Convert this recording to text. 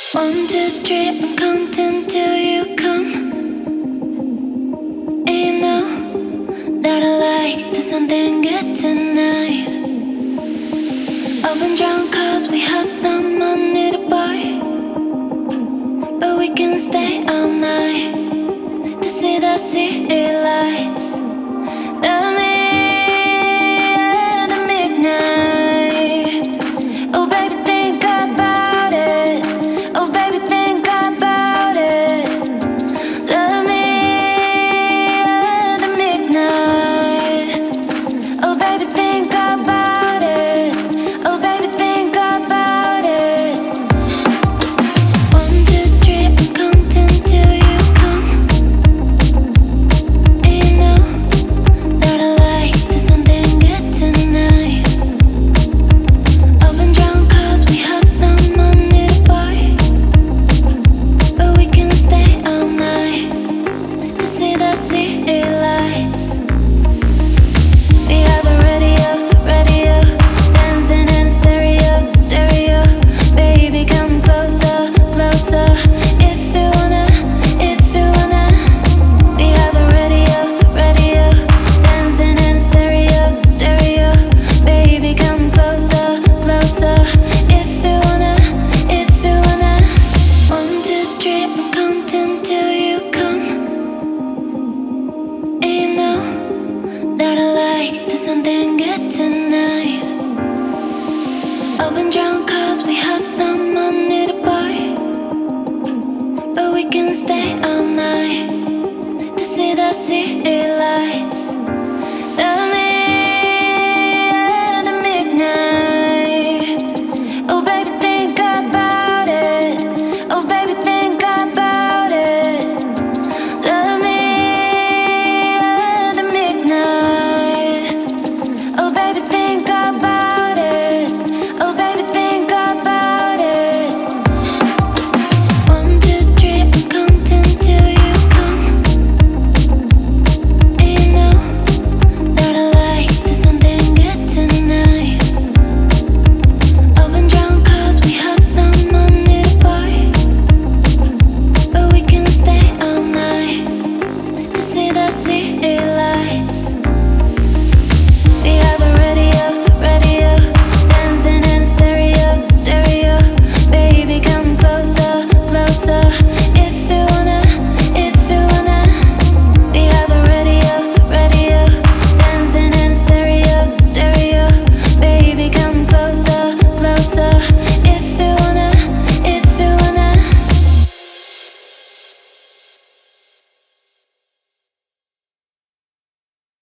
One, two, three, I'm counting till you come. And you know that I like there's something good tonight. I've been drunk cause we have no money to buy, but we can stay all night to see the city lights. Love me at the midnight. Oh baby, think about it. Oh baby, think about it. Love me at the midnight. Oh baby, think about it. Oh baby, think about it. One, two, three, I'm counting till you come. And you know that I like there's something good tonight. I've been drunk cause we have no money to buy, but we can stay all night to see the city lights. We have a radio, dancing in stereo. Baby, come closer, closer. If you wanna. We have a radio, dancing in stereo. Baby, come closer, closer. If you wanna. One, two, three, I'm counting till you come. And you know that I like there's something good tonight. I've been drunk cause we have no money to buy, but we can stay all night to see the city